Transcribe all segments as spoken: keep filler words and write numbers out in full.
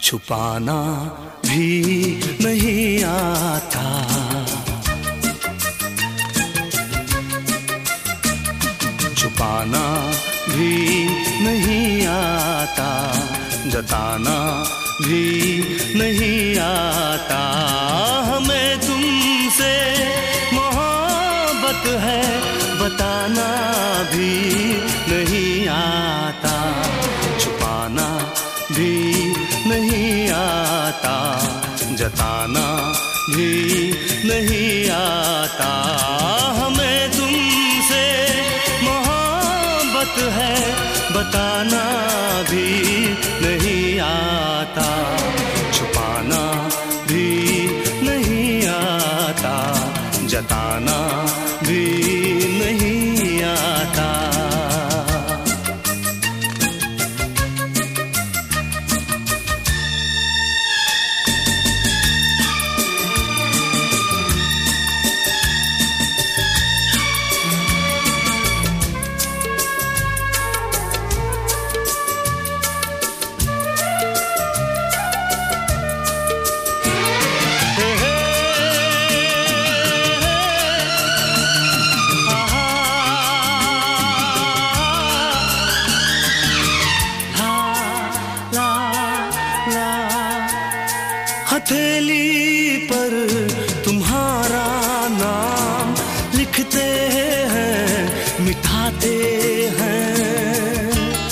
छुपाना भी नहीं आता, छुपाना भी नहीं आता, जताना भी नहीं आता। हमें तुमसे मोहब्बत है बताना भी नहीं आता, छुपाना भी नहीं आता, जताना भी नहीं आता। हमें तुमसे मोहब्बत है बताना भी नहीं आता, छुपाना भी नहीं आता, जताना भी नहीं आता। हथेली पर तुम्हारा नाम लिखते हैं, मिटाते हैं।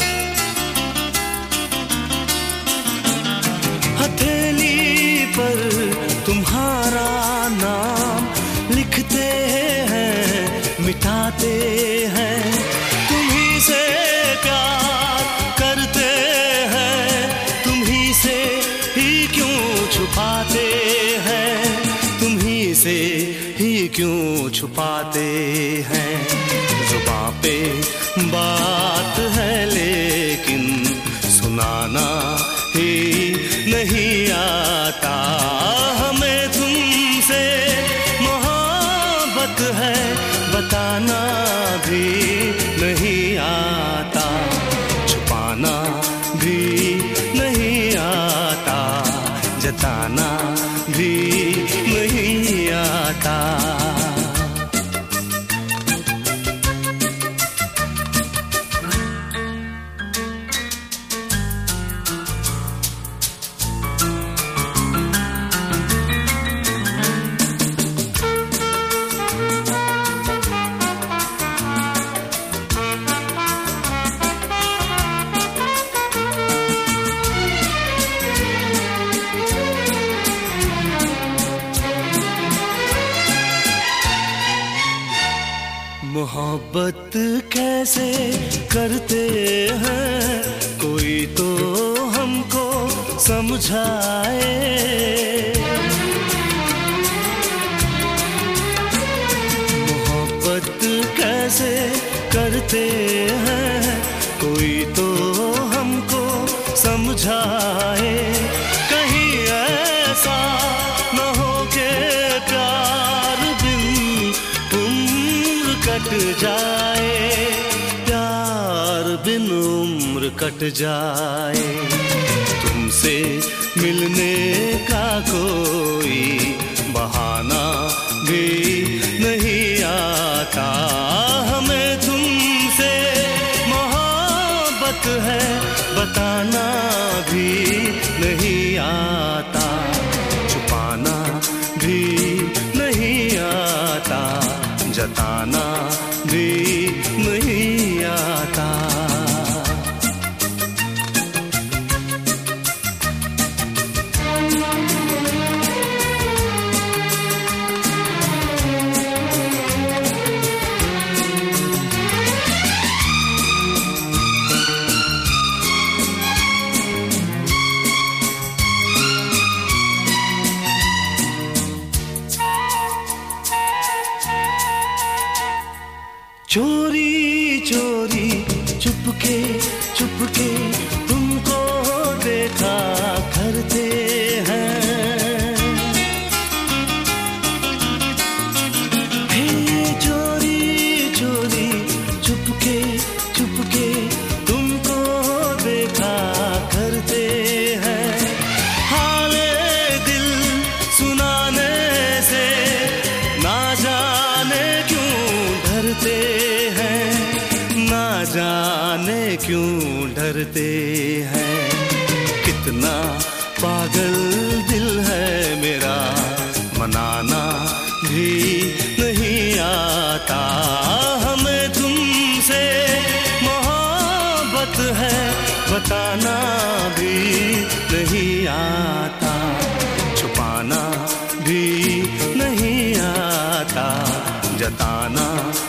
हथेली पर तुम्हारा नाम लिखते हैं, मिटाते हैं। तुम्हीं से प्यार करते हैं, तुम्हीं से ही क्यों छुपाते हैं, तुम्हीं से ही क्यों छुपाते हैं। जुबां पे बात है लेकिन सुनाना ही नहीं आता। हमें तुमसे मोहब्बत है बताना भी नहीं आता, छुपाना भी नहीं आता, जताना भी नहीं आता। मोहब्बत कैसे करते हैं कोई तो हमको समझाए। मोहब्बत कैसे करते हैं कोई तो हमको समझाए। कहीं ऐसा न हो के प्यार बिन उम्र कट जाए, प्यार बिन उम्र कट जाए। तुमसे मिलने का कोई बहाना भी नहीं आता। हमें तुमसे मोहब्बत है बताना भी नहीं आता, छुपाना भी नहीं आता, जताना भी नहीं आता। चोरी चोरी चुपके चुपके तुमको देखा करते हैं। हे चोरी चोरी चुपके चुपके तुमको देखा करते हैं। जाने क्यों डरते हैं। कितना पागल दिल है मेरा, मनाना भी नहीं आता। हमें तुमसे मोहब्बत है, बताना भी नहीं आता। छुपाना भी नहीं आता, जताना